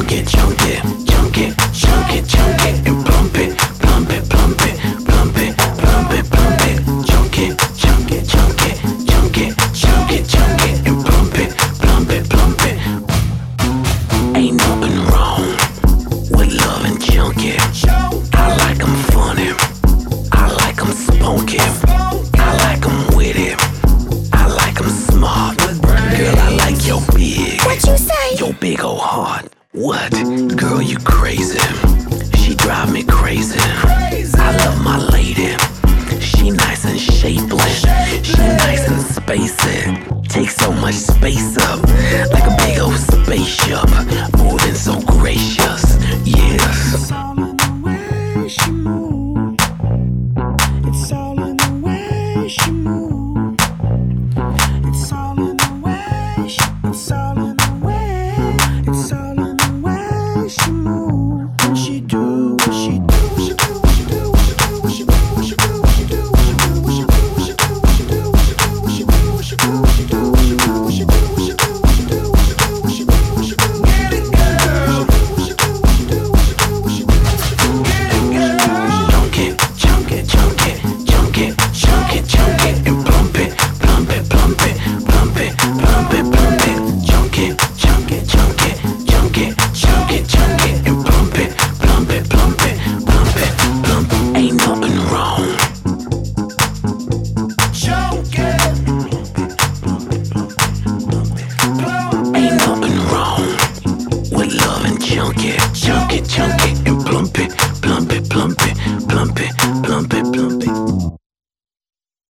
chunk it, chunk it, chunk it, chunk it, chunk it, and plump it, plump it, plump it, plump it, plump it, plump it, chunk it, chunk it, chunk it, chunk it, chunk it, chunk it, and plump it, plump it, plump it. Ain't nothing wrong with love and junkie. I like 'em funny, I like 'em spunky, I like 'em witty, I like 'em smart. Girl, I like your big, what you say? your big old heart. What? Girl, you crazy. She drive me crazy. I love my lady. She nice and shapely. She nice and spacey. Takes so much space up, like a big old spaceship. Moving